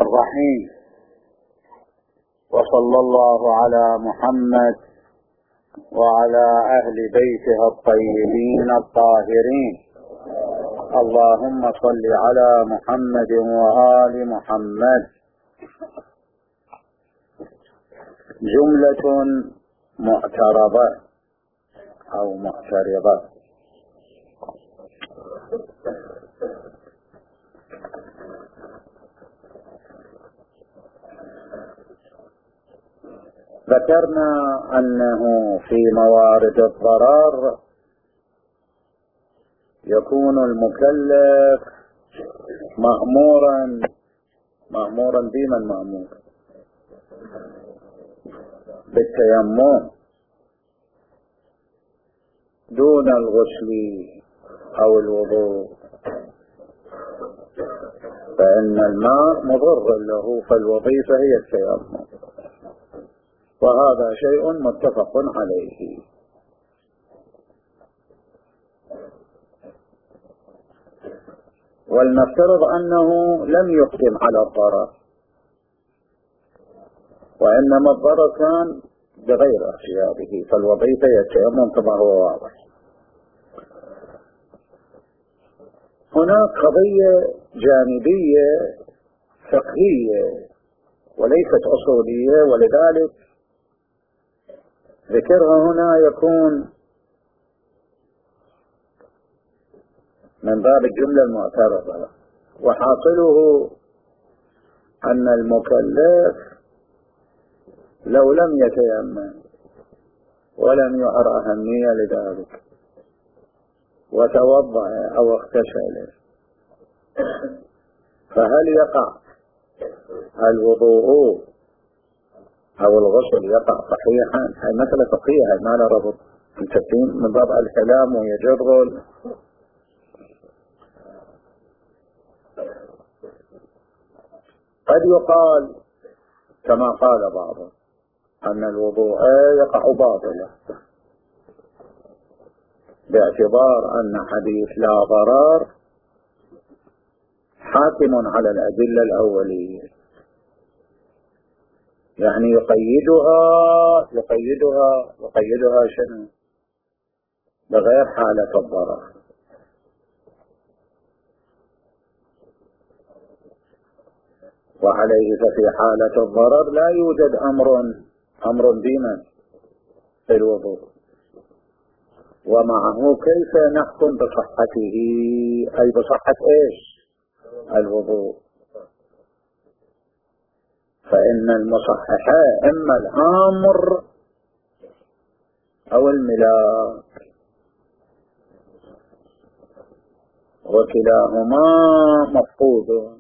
الرحيم. وصلى الله على محمد وعلى أهل بيته الطيبين الطاهرين. اللهم صل على محمد وآل محمد. جملة معترضة أو معترضة. ذكرنا أنه في موارد الضرر يكون المكلف مأمورا بمن مأمور بالتيمم دون الغسل أو الوضوء، فإن الماء مضر له، فالوظيفة هي التيمم، وهذا شيء متفق عليه. ولنفترض أنه لم يقدم على الضرر، وإنما الضرر كان بغير اختياره، فالوظيفة هي التيمم كما هو واضح. هناك قضية جانبية فقهية وليست أصولية، ولذلك ذكرها هنا يكون من باب الجملة المعترضة، وحاصله أن المكلف لو لم يتيمم ولم يعر أهمية لذلك وتوضأ أو اغتسل، فهل يقع الوضوء أو الغسل يقع صحيحا؟ هذه مسألة فقهية، ما لا ربط من باب الكلام ويجرل. قد يقال كما قال بعضهم أن الوضوء يقع باطلا، باعتبار أن حديث لا ضرر حاكم على الأدلة الأولية، يعني يقيدها شنو؟ بغير حالة الضرر. وعليه ففي حالة الضرر لا يوجد أمر بمن في الوضوء، ومعه كيف نحكم بصحته، أي بصحة إيش؟ الوضوء. فإن المصحح إما الآمر أو الملاك، وكلاهما مفقود.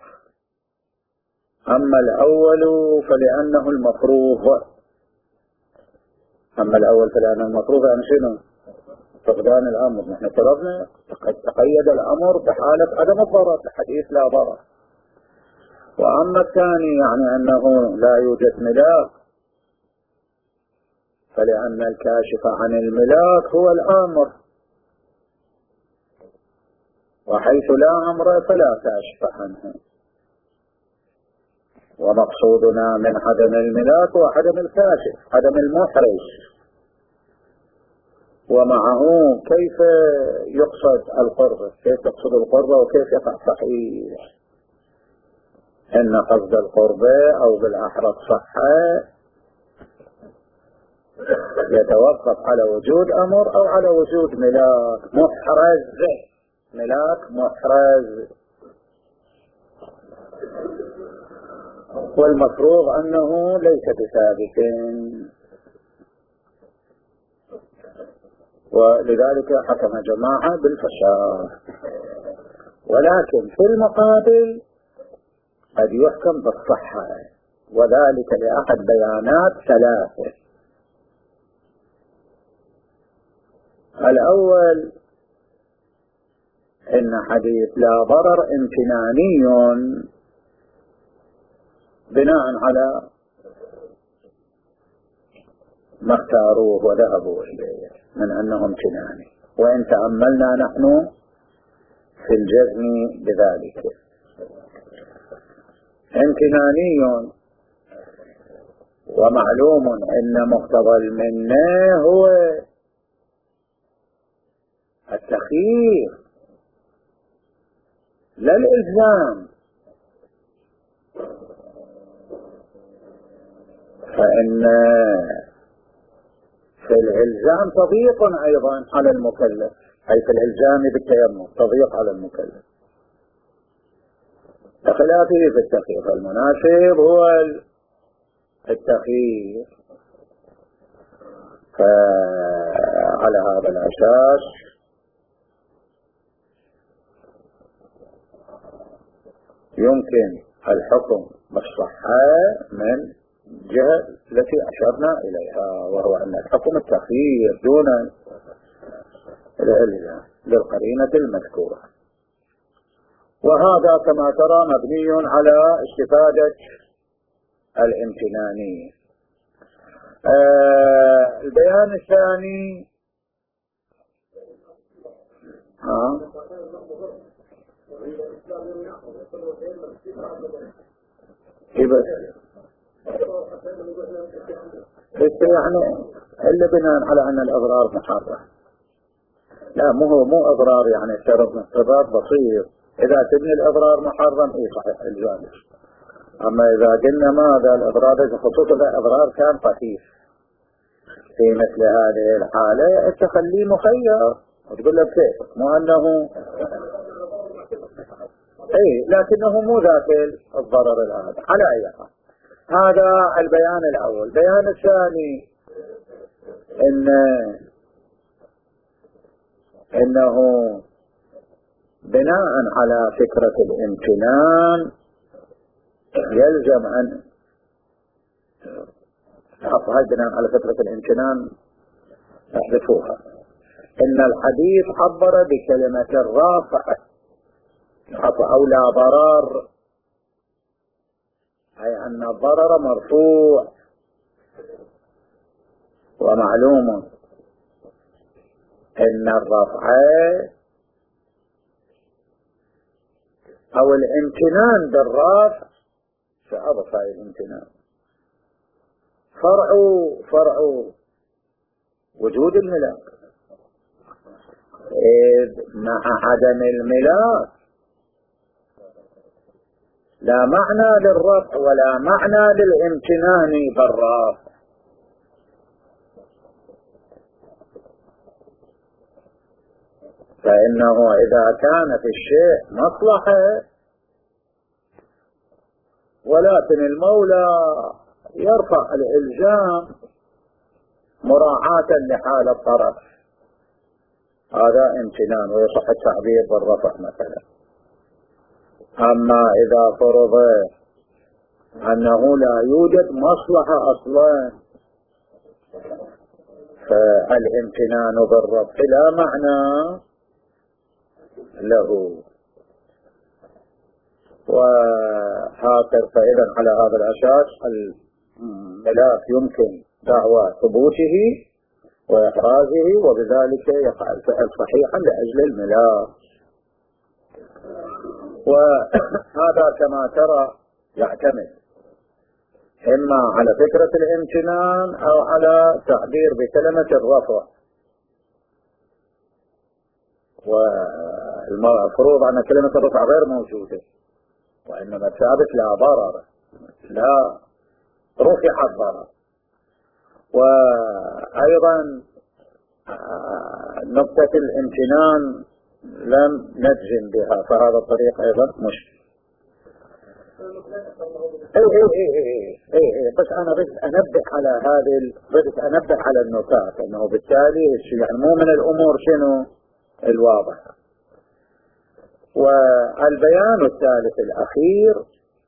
أما الأول فلأنه المفروض، يعني شنو؟ فقدان الأمر. نحن فرضنا تقيد الأمر بحالة عدم الضرر بحديث لا ضرر. وأما الثاني يعني أنه لا يوجد ملاك، فلأن الكاشف عن الملاك هو الآمر، وحيث لا أمر فلا كاشف عنه. ومقصودنا من عدم الملاك وعدم الكاشف عدم المحرج. ومعه كيف يقصد القرب، كيف تقصد القرب وكيف يقع صحيح؟ إن قصد القرب أو بالأحرى الصحة يتوقف على وجود أمر أو على وجود ملاك محرز. والمفروض أنه ليس بثابت، ولذلك حكم جماعة بالفساد. ولكن في المقابل قد يحكم بالصحة، وذلك لأحد بيانات ثلاثة. الأول إن حديث لا ضرر امتناني بناء على ما اختاروه وذهبوا إليه من أنه امتناني، وإن تأملنا نحن في الجزم بذلك امتناني، ومعلوم أن مقتضى المنة هو التخيير لا الإلزام، فإن في الإلزام تضييق أيضا على المكلف، أي في الإلزام بالتيمم تضييق على المكلف، بخلافه في التخيير. فالمناسب هو التخيير. فعلى هذا الأساس يمكن الحكم بالصحة من جهة التي أشرنا إليها، وهو أن الحكم التخيير دون الإلزام للقرينة المذكورة. وهذا كما ترى مبني على استفادة الامتنانية. البيان الثاني يعني إلا بناء على أن الأضرار محرمة. لا مو أضرار يعني افترضنا افتراض بسيط، إذا تبني الأضرار محرم صحيح الجانب. أما إذا قلنا ماذا الأضرار، خصوصا الأضرار كان خفيف في مثل هذه الحالة التخلي مخير، تقول له بكيف مو أنه لكنه مو ذات الضرر هذا. على أي حال هذا البيان الأول. البيان الثاني إنه بناء على فكرة الامتنان يلزم أن هاي بناء على فكرة الامتنان احذفوها. إن الحديث عبر بكلمة الرافع أو لا ضرر، أي أن الضرر مرفوع. ومعلوم إن الرفع أو الامتنان بالرفع سأضف الامتنان فرع وجود الملاك، إذ مع عدم الملاك لا معنى للرفع ولا معنى للامتنان بالرفع. فإنه إذا كان في الشيء مصلحة ولكن المولى يرفع الإلزام مراعاة لحال الطرف، هذا امتنان ويصح التعبير بالرفع مثلا. أما إذا فرض أنه لا يوجد مصلحة أصلا فالامتنان بالرفع لا معنى له. وهكذا فإذا على هذا الأساس الملاك يمكن دعوى ثبوته وإحرازه، وبذلك يقع الفعل صحيحا لأجل الملاك. وهذا كما ترى يعتمد إما على فكرة الامتنان أو على تعبير بكلمة الرفع. والمفروض أن كلمة الرفع غير موجودة، وإنما ثابت لا ضرر، لا رفع الضرر. وأيضا نقطة الامتنان لم نجزم بها، فهذا الطريق أيضا مشكل. بس أنا بدأت أنبه على أنبه على النكات، أنه بالتالي يعني مو من الأمور شنو الواضح. والبيان الثالث الأخير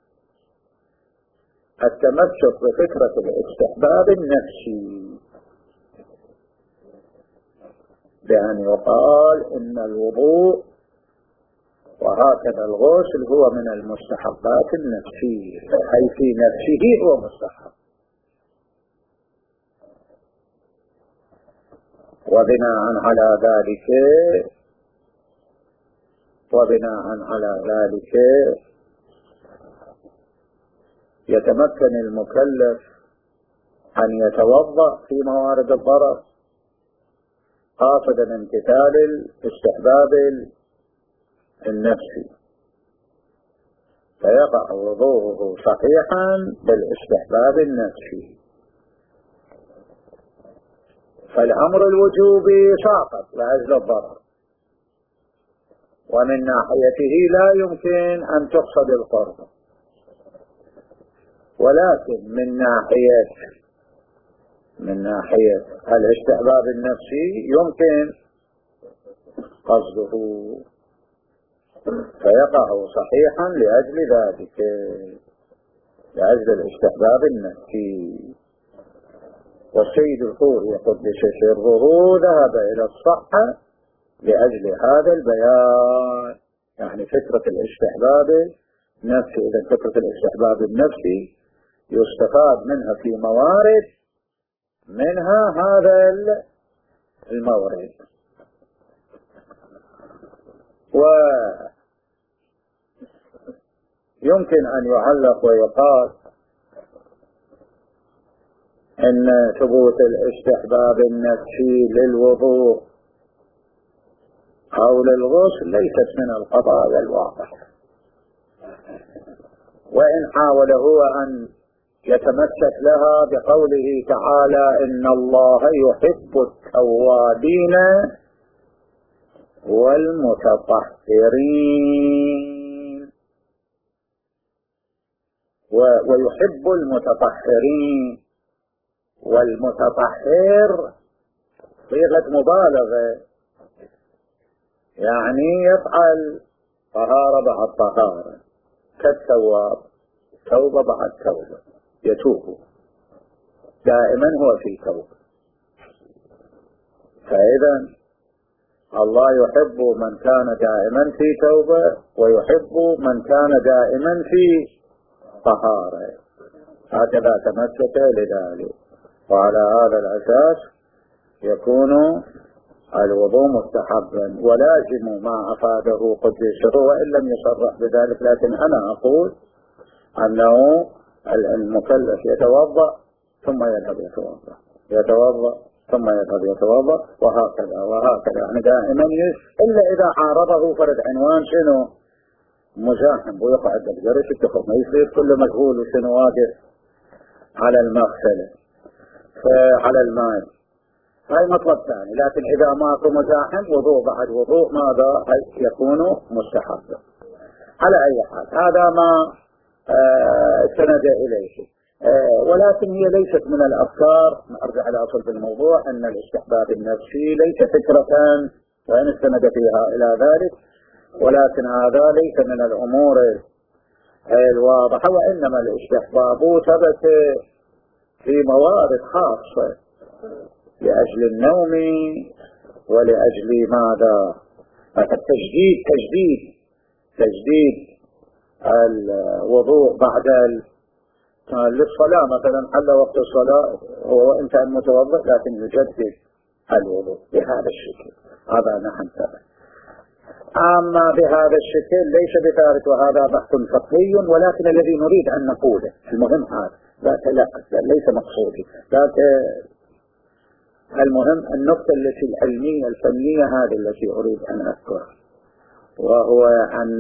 التمسك بفكرة الاستحباب النفسي، بأن يقال إن الوضوء وهكذا الغسل هو من المستحبات النفسية، أي في نفسه هو مستحب. وبناء على ذلك يتمكن المكلف أن يتوضأ في موارد الضرر قاصدا امتثال الاستحباب النفسي، فيقع وضوءه صحيحا بالاستحباب النفسي. فالأمر الوجوبي ساقط لأجل الضرر، ومن ناحيته لا يمكن أن تقصد القرب، ولكن من ناحية الاستحباب النفسي يمكن قصده، فيقع صحيحا لأجل ذلك، لأجل الاستحباب النفسي. والسيد الخوري قدس سره ذهب إلى الصحة لأجل هذا البيان، يعني فكرة الاستحباب النفسي. إذا فكرة الاستحباب النفسي يستفاد منها في موارد، منها هذا المورد. ويمكن أن يعلق ويقال أن ثبوت الاستحباب النفسي للوضوء أو للغسل ليست من القضايا الواضحة، وإن حاول هو أن يتمسك لها بقوله تعالى إن الله يحب التوابين والمتطهرين ويحب المتطهرين. والمتطهر صيغة مبالغة، يعني يفعل طهارة بعد طهارة، كالتواب توبة بعد توبة، يتوب دائما هو في توبة. فإذا الله يحب من كان دائما في توبة، ويحب من كان دائما في طهارة، هكذا تمسك لذلك. وعلى هذا الأساس يكون الوضوء مستحبا، ولازم ما أفاده قدسه وإن لم يصرح بذلك. لكن أنا أقول أنه المكلف يتوضأ ثم يذهب يتوضأ، يتوضأ ثم يذهب يتوضأ، وهكذا يعني دائما، إلا إذا عارضه فرد عنوان شنو مزاحم ويقعد الجرس التخم، ما يصير كل مجهول وشنو واقف على المغسلة على الماء، هاي مطلب ثاني. لكن إذا ماكو مزاحم وضوء بعد وضوء ماذا يكون مستحبا. على أي حال هذا ما سند إليه، ولكن هي ليست من الأفكار. أرجع إلى أصل الموضوع أن الاستحباب النفسي ليس فكرة وإن استند فيها إلى ذلك، ولكن هذا ليس من الأمور الواضحة، وإنما الاستحباب ثبت في موارد خاصة لأجل النوم ولأجل ماذا؟ تجديد الوضوء بعد للصلاة مثلا، حل وقت الصلاة هو وإن كان متوضئ لكن يجدد الوضوء بهذا الشكل، هذا نحن ثبت. أما بهذا الشكل ليس بثابت، وهذا بحث فقهي، ولكن الذي نريد أن نقوله المهم هذا ذاك لا ليس مقصودي، ذاك المهم النقطة التي العلمية الفنية هذه التي أريد أن أذكرها، وهو أن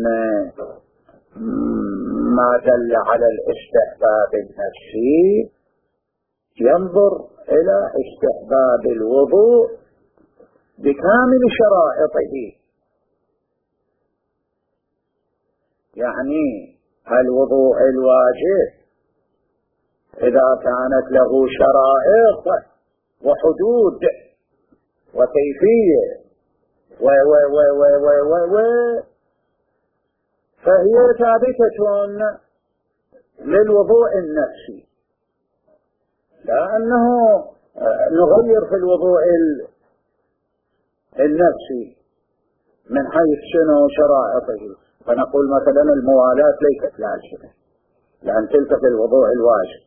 ما دل على الاستحباب النفسي ينظر إلى استحباب الوضوء بكامل شرائطه، يعني الوضوء الواجب إذا كانت له شرائط وحدود وكيفية فهي ثابتة للوضوء النفسي، لأنه نغير في الوضوء النفسي من حيث شنو شرائطه. فنقول مثلا الموالاة ليست لازمة لأن تلك في الوضوء الواجب،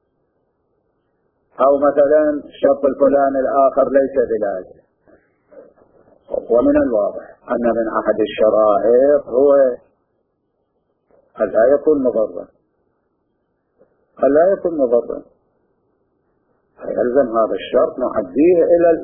أو مثلا الشرط الفلاني الآخر ليس بلازم. ومن الواضح أن من أحد الشرائط هو لا يكون مضرا، قال لا يكون مضرا، فيلزم هذا الشرط نعديه إلى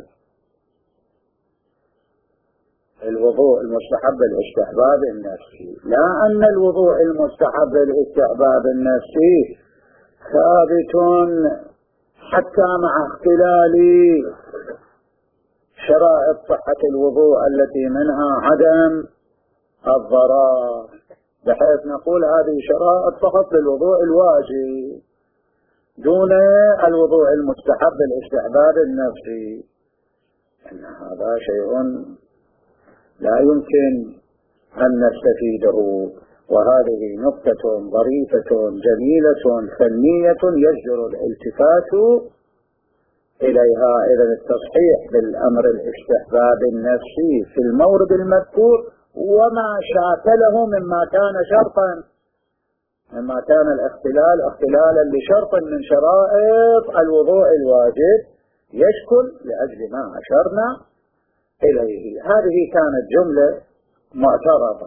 الوضوء المستحب الاستحباب النفسي، لا أن الوضوء المستحب الاستحباب النفسي ثابت حتى مع اختلال شرائط صحة الوضوء التي منها عدم الضرر، بحيث نقول هذه شرائط فقط للوضوء الواجب دون الوضوء المستحب الاستحباب النفسي. إن هذا شيء لا يمكن أن نستفيده، وهذه نقطة ظريفة جميلة فنية يجدر الالتفات إليها. إذن التصحيح بالأمر الاستحباب النفسي في المورد المذكور وما شاكله مما كان شرطا، مما كان الاختلال اختلالا لشرط من شرائط الوضوء الواجب يشكل لأجل ما أشرنا إليه. هذه كانت جملة معترضة.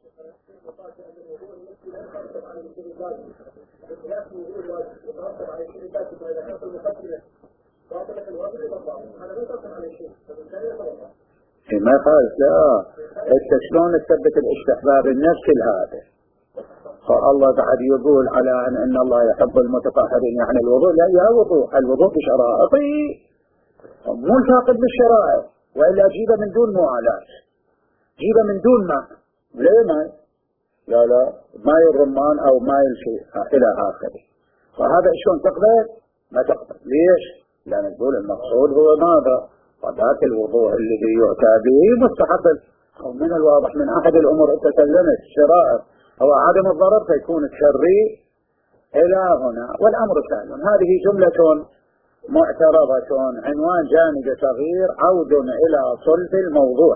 ما قال لا انت شلون تثبت الاستحباب النفسي لهذا؟ فالله بعد يقول على ان الله يحب المتطهرين، يعني الوضوء لا يا وضوء، الوضوء بشرائطه مو الفاقد بالشرائط، والا جيبه من دون موالاة، جيبه من دون ماء، ليه ماء؟ لا ماء الرمان او ماء الشيء الى اخره. فهذا شلون تقبل؟ ما تقبل. ليش؟ لان نقول المقصود هو ماذا؟ وذاك الوضوء الذي يؤتى به مستحب. من الواضح من احد الامور تسلمت الشرائط هو عدم الضرر، فيكون الشري الى هنا والامر سهل. هذه جملة معترضة، عنوان جانب صغير، عود الى صلب الموضوع.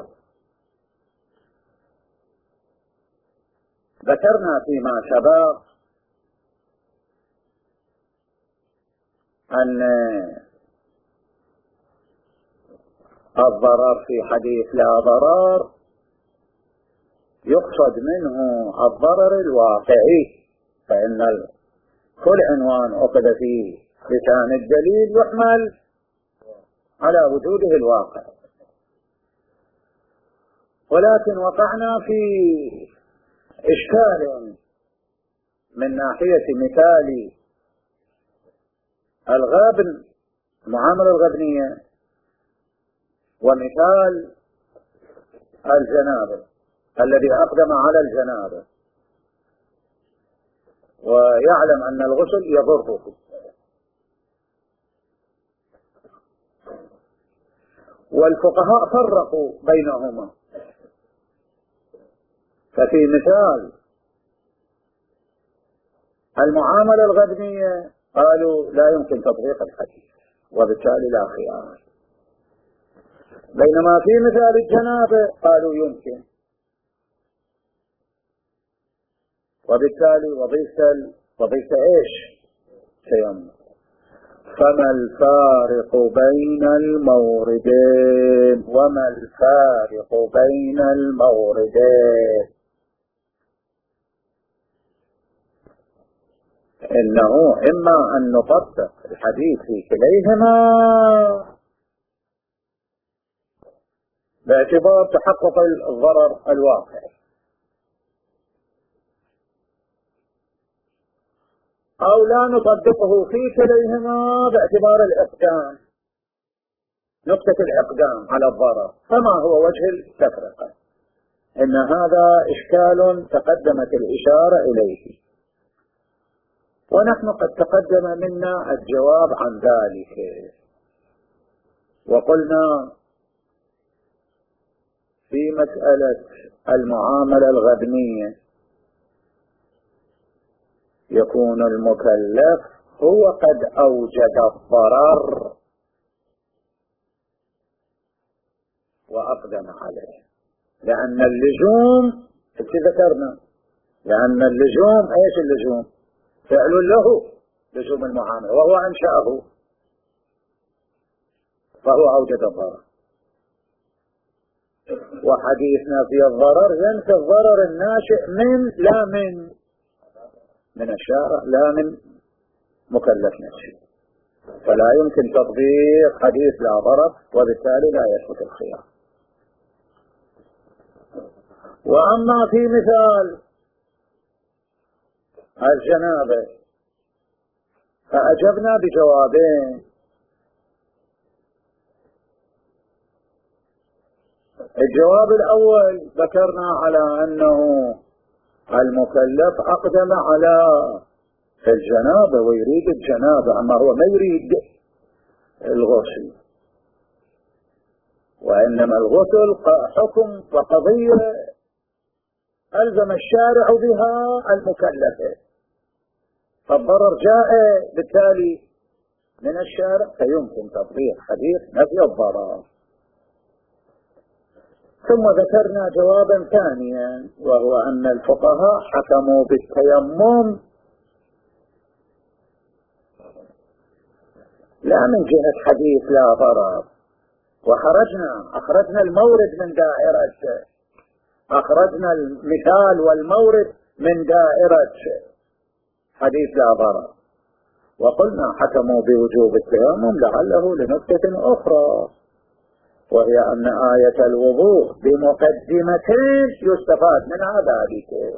ذكرنا فيما سبق ان الضرر في حديث لا ضرر يقصد منه الضرر الواقعي، فإن كل عنوان أخذ فيه لسان الدليل يحمل على وجوده الواقع. ولكن وقعنا في إشكال من ناحية مثال الغابن، المعاملة الغبنية، ومثال الجنابة الذي أقدم على الجنابة ويعلم أن الغسل يضره، والفقهاء فرقوا بينهما. ففي مثال المعاملة الغبنية قالوا لا يمكن تطبيق الحديث وبالتالي لا خيار، بينما في مثال الجنابة قالوا يمكن، وبالتالي وظيفة ايش؟ تيمم. فما الفارق بين الموردين؟ وما الفارق بين الموردين؟ إنه إما أن نطبق الحديث في كليهما باعتبار تحقق الضرر الواقع، أو لا نطبقه في كليهما باعتبار الإقدام، نقطة الإقدام على الضرر. فما هو وجه التفرقة؟ إن هذا إشكال تقدمت الإشارة إليه، ونحن قد تقدم منا الجواب عن ذلك، وقلنا في مسألة المعاملة الغبنية يكون المكلف هو قد أوجد الضرر وأقدم عليه، لأن اللزوم ذكرنا، لأن اللزوم ايش اللزوم؟ فعل له لزوم المعاملة وهو أنشأه فهو أوجد الضرر. وحديثنا في الضرر ينفي الضرر الناشئ من لا من الشارع، لا من مكلف نفسي، فلا يمكن تطبيق حديث لا ضرر، وبالتالي لا يثبت الخيار. وأما في مثال الجنابة فأجبنا بجوابين. الجواب الأول ذكرنا على أنه المكلف أقدم على الجنابة ويريد الجنابة، أما هو ما يريد الغسل، وإنما الغسل حكم وقضية ألزم الشارع بها المكلفة، فالضرر جاء بالتالي من الشارع، فيمكن تطبيق حديث نفي الضرر. ثم ذكرنا جوابا ثانيا، وهو أن الفقهاء حكموا بالتيمم لا من جهة حديث لا ضرر، أخرجنا المورد من دائرة، أخرجنا المثال والمورد من دائرة حديث لا ضرر، وقلنا حكموا بوجوب التيمم لعله لنكتة أخرى، وهي أن آية الوضوء بمقدمتين يستفاد منها ذلك.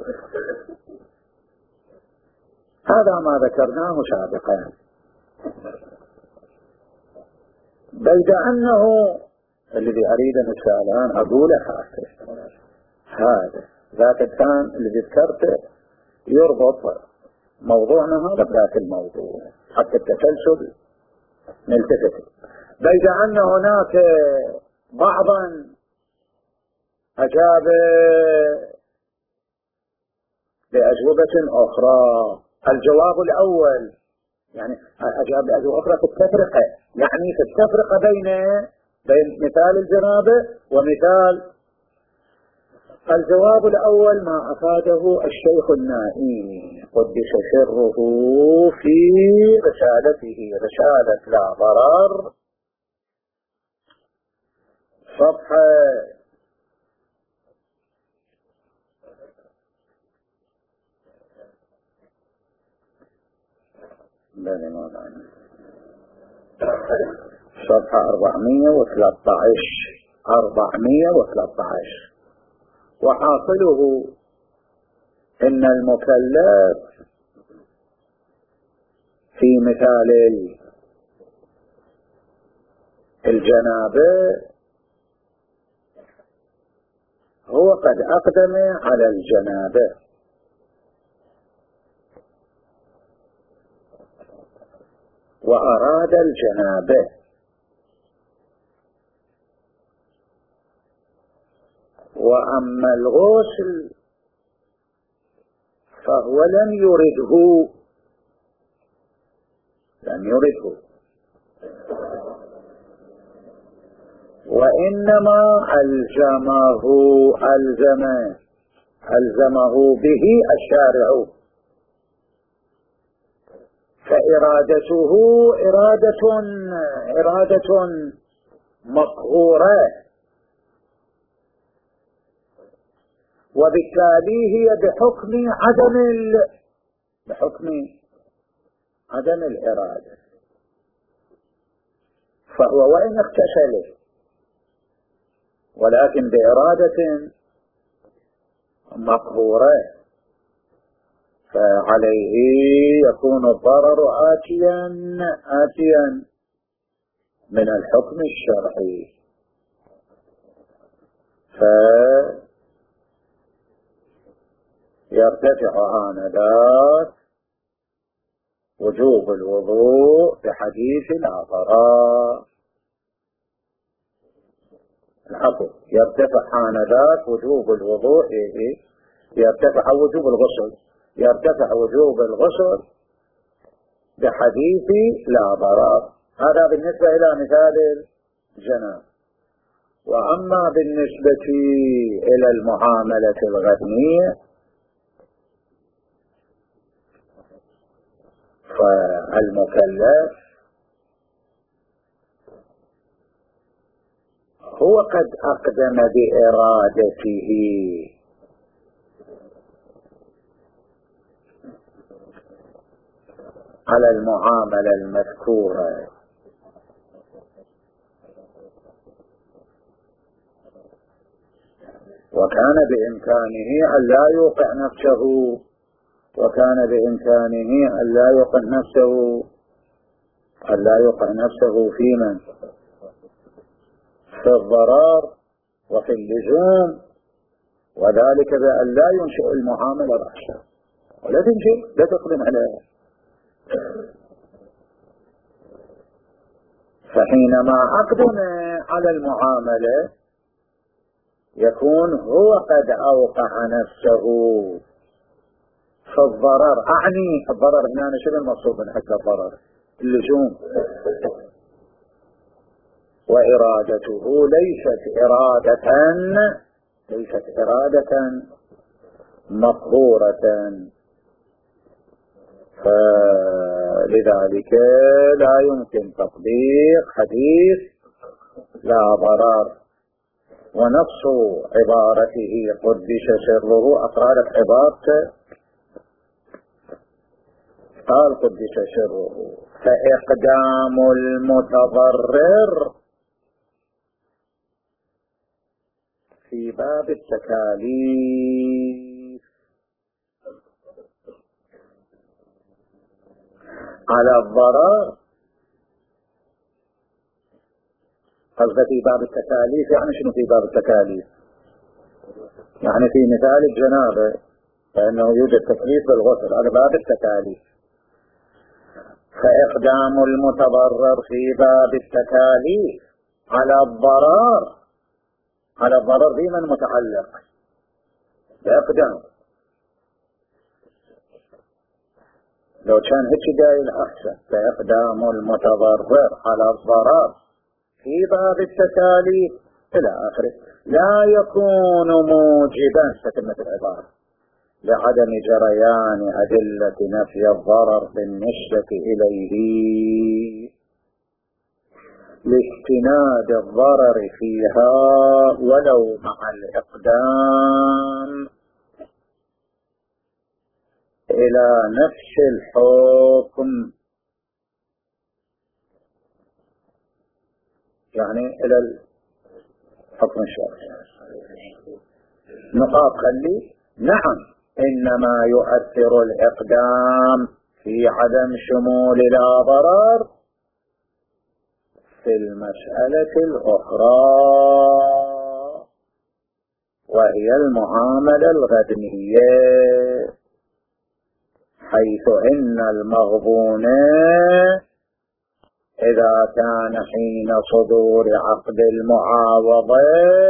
هذا ما ذكرناه سابقا. بيد أنه الذي أريد أن الآن أقوله هذا ذاك الثان الذي ذكرته يربط موضوعنا هذا بذاك الموضوع حتى التسلسل نلتفت. بيد أن هناك بعضا أجاب بأجوبة أخرى. الجواب الأول يعني أجاب بأجوبة أخرى في التفرقة، يعني في التفرقة بين مثال الجنابة ومثال. الجواب الأول ما أفاده الشيخ النائي قدس سره في رسالته رسالة لا ضرر صفحة 413. وحاصله إن المكلف في مثال الجنابة هو قد أقدم على الجنابة، وأراد الجنابة، وأما الغسل فهو لم يرده وإنما ألزمه به الشارع، فإرادته إرادة مقهورة، وبالتالي هي بحكم عدم الإرادة، فهو وإن اغتسل ولكن بإرادة مقهورة، فعليه يكون الضرر آتيا من الحكم الشرعي، فيرتفع آنذاك وجوب الوضوء بحديث لا ضرر. العفو، يرتفع آنذاك وجوب الوضوء يرتفع وجوب الغسل، يرتفع وجوب الغسل بحديث لا ضرر. هذا بالنسبة إلى مثال الجنابة. وأما بالنسبة إلى المعاملة الغنية فالمكلف هو قد أقدم بإرادته، على المعاملة المذكورة. وكان بإمكانه أن لا يوقع نفسه في من؟ في الضرر وفي اللزوم، وذلك بأن لا ينشئ المعاملة رأسا ولا تنشئ، لا تقدم عليها. فحينما أقدم على المعاملة يكون هو قد أوقع نفسه في الضرر. أعني الضرر هنا شنو المقصود من حتى الضرر؟ اللزوم. وإرادته ليست إرادة مقهورة، فلذلك لا يمكن تطبيق حديث لا ضرر. ونص عبارته قدس سره أقرأت عبارته، قال قدس سره: فإقدام المتضرر في باب التكاليف على الضرر. قصد في باب التكاليف يعني شنو في باب التكاليف؟ يعني في مثال الجنابة فإنه يوجد تكليف بالغسل، هذا باب التكاليف. فإقدام المتضرر في باب التكاليف على الضرر بمن متعلق؟ بإقدام. لو كان هيك دايل أحسن. فإقدام المتضرر على الضرر في باب التكاليف إلى آخره لا يكون موجبا ستمة العبارة لعدم جريان أدلة نفي الضرر بالنسبة إليه لاستناد الضرر فيها ولو مع الإقدام إلى نفس الحكم، يعني إلى الحكم الشرعي. نقاط خلي. نعم، إنما يؤثر الإقدام في عدم شمول لا ضرر في المسألة الأخرى وهي المعاملة الغبنية، حيث إن المغبون إذا كان حين صدور عقد المعاوضة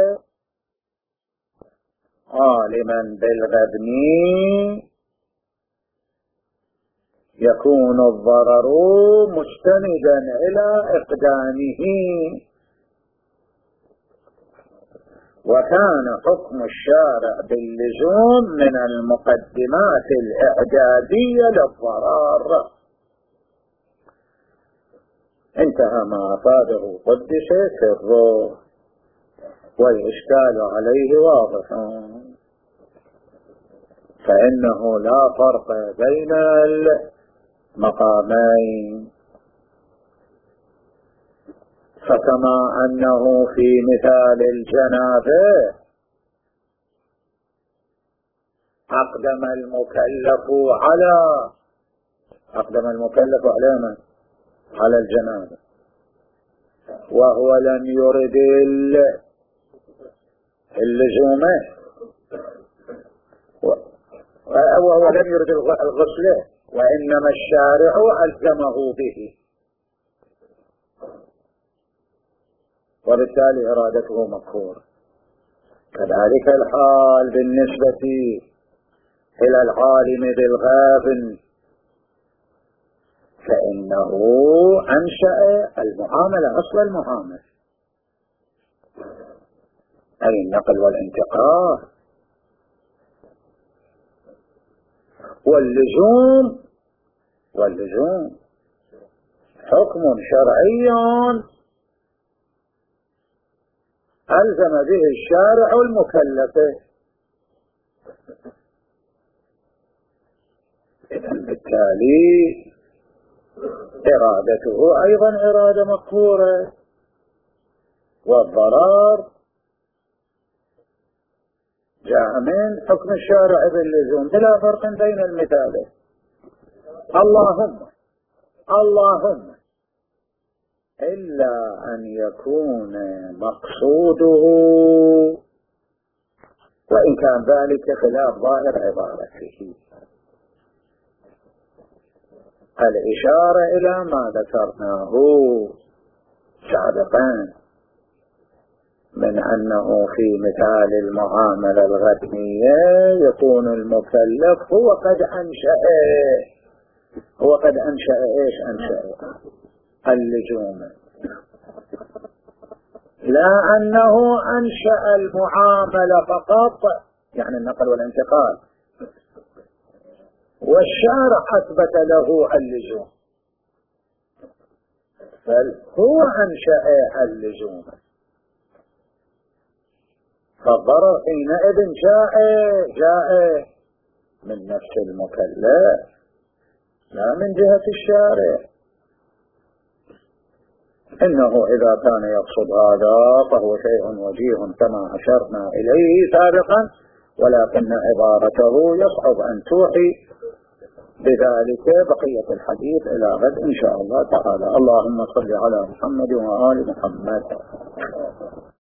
عالما بالغبن يكون الضرر مستندا إلى إقدامه. وكان حكم الشارع باللزوم من المقدمات الإعدادية للضرر. انتهى ما أفاده قدس سره، والإشكال عليه واضح، فإنه لا فرق بين المقامين. فكما أنه في مثال الجنابة أقدم المكلف على من؟ على الجنابة، وهو لم يرد اللزومة، وهو لم يرد الغسل، وإنما الشارع ألزمه به، وبالتالي إرادته مقهورة. كذلك الحال بالنسبة إلى العالم بالغابن، فإنه أنشأ المعاملة أصل المعاملة، أي النقل والانتقال، واللزوم حكم شرعي ألزم به الشارع المكلف. إذن بالتالي إرادته أيضا إرادة مقهورة، والضرر جاء من حكم الشارع باللزوم بلا فرق بين المثالين. اللهم إلا أن يكون مقصوده، وإن كان ذلك خلاف ظاهر عبارته، الإشارة إلى ما ذكرناه سابقا من أنه في مثال المعاملة الغتمية يكون المكلف هو قد أنشأ إيش أنشأ اللزوم، لا أنه أنشأ المعاملة فقط، يعني النقل والانتقال، والشارع أثبت له اللزوم، فهو أنشأ اللزوم، فالضرر حينئذ جاء من نفس المكلف لا من جهة الشارع. إنه إذا كان يقصد هذا فهو شيء وجيه كما أشرنا إليه سابقا، ولكن عبارته يصعب أن توحي بذلك. بقية الحديث إلى غد إن شاء الله تعالى. اللهم صل على محمد وآل محمد.